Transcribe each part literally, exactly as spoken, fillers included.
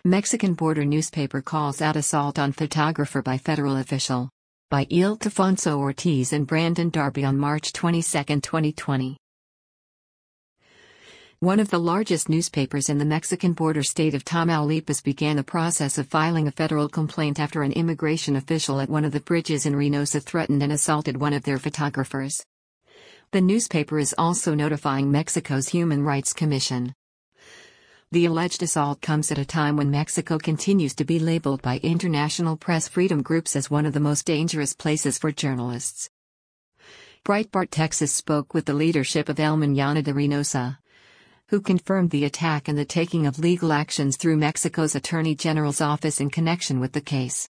Mexican border newspaper calls out assault on photographer by federal official. By Ildefonso Ortiz and Brandon Darby on March twenty-second, twenty twenty. One of the largest newspapers in the Mexican border state of Tamaulipas began the process of filing a federal complaint after an immigration official at one of the bridges in Reynosa threatened and assaulted one of their photographers. The newspaper is also notifying Mexico's Human Rights Commission. The alleged assault comes at a time when Mexico continues to be labeled by international press freedom groups as one of the most dangerous places for journalists. Breitbart Texas spoke with the leadership of El Mañana de Reynosa, who confirmed the attack and the taking of legal actions through Mexico's Attorney General's office in connection with the case.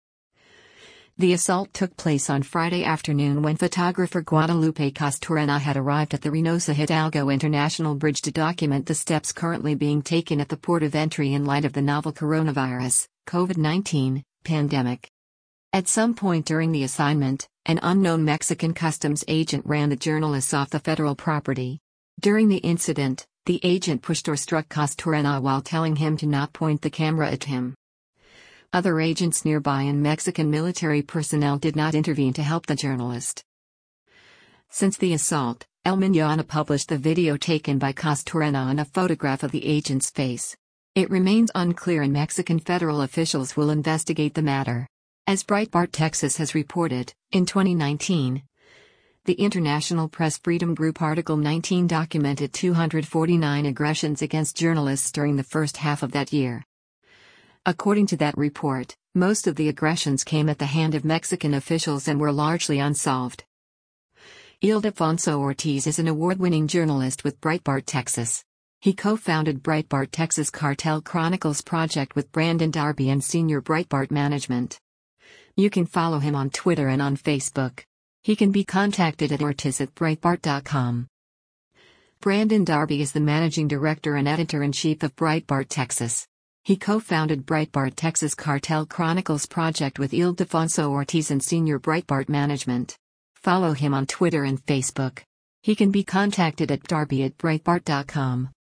The assault took place on Friday afternoon when photographer Guadalupe Castorena had arrived at the Reynosa Hidalgo International Bridge to document the steps currently being taken at the port of entry in light of the novel coronavirus, COVID nineteen, pandemic. At some point during the assignment, an unknown Mexican customs agent ran the journalists off the federal property. During the incident, the agent pushed or struck Castorena while telling him to not point the camera at him. Other agents nearby and Mexican military personnel did not intervene to help the journalist. Since the assault, El Mañana published the video taken by Castorena and a photograph of the agent's face. It remains unclear and Mexican federal officials will investigate the matter. As Breitbart Texas has reported, in twenty nineteen, the international press freedom group Article nineteen documented two hundred forty-nine aggressions against journalists during the first half of that year. According to that report, most of the aggressions came at the hand of Mexican officials and were largely unsolved. Ildefonso Ortiz is an award-winning journalist with Breitbart Texas. He co-founded Breitbart Texas Cartel Chronicles project with Brandon Darby and senior Breitbart management. You can follow him on Twitter and on Facebook. He can be contacted at ortiz at breitbart dot com. Brandon Darby is the managing director and editor-in-chief of Breitbart Texas. He co-founded Breitbart Texas Cartel Chronicles project with Ildefonso Ortiz and senior Breitbart management. Follow him on Twitter and Facebook. He can be contacted at darby at breitbart dot com.